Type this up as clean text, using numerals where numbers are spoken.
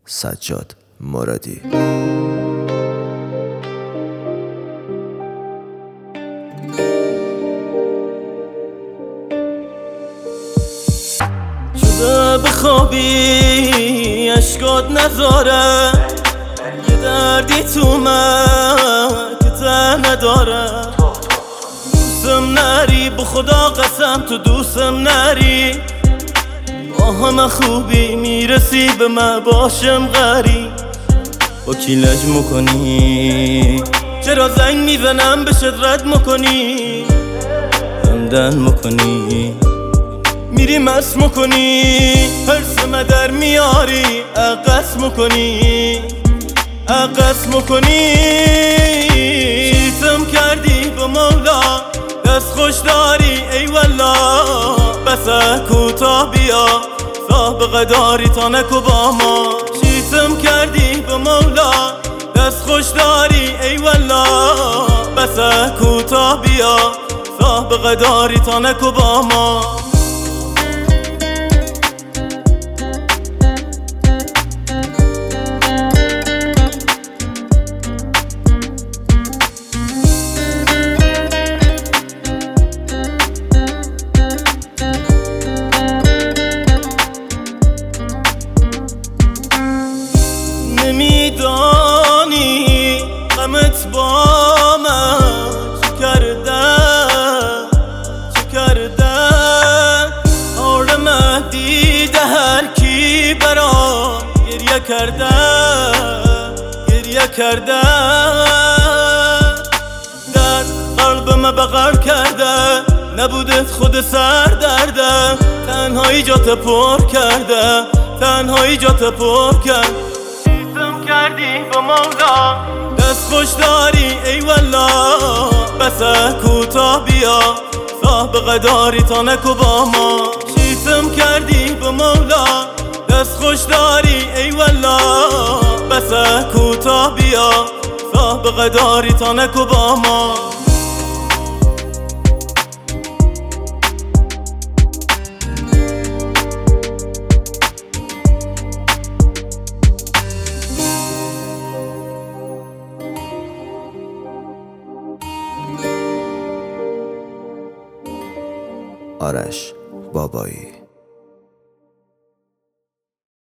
سجاد مرادی. شده بخوابی اشکات نذاره، یه دردی تو من که ته نداره. دوستم نری، به خدا قسم تو دوستم نری. با همه خوبی میرسی به من باشم غریب. با کی لج میکنی؟ چرا زنگ میزنم بهش رد میکنی؟ همدن میکنی، میری مست میکنی، حرس مدر میاری، عقص میکنی، عقص میکنی. چیتم کردی به مولا، دست خوش داری ای والله. بس کوتا بیا، سابقه داری تا نکو با ما. چیتم کردی به مولا، دست خوش داری ای والله. بس کوتا بیا، سابقه داری تا نکو با ما. نمیدانی غمت با من چه کرده، چه کرده. آرم دیده هر کی برام گریه کرده، گریه کرده. در قلبم بغل کرده، نبودت خود سر درده. تنهایی جات پر کرده، تنهایی جات پر کرد. کردی با مولا، دست خوش داری ای والله. بس کوتا بیا، سابقه داری تا نکو با ما. چیتم کردی با مولا، دست خوش داری ای والله. بس کوتا بیا، سابقه داری تا نکو با ما. آرش بابایی.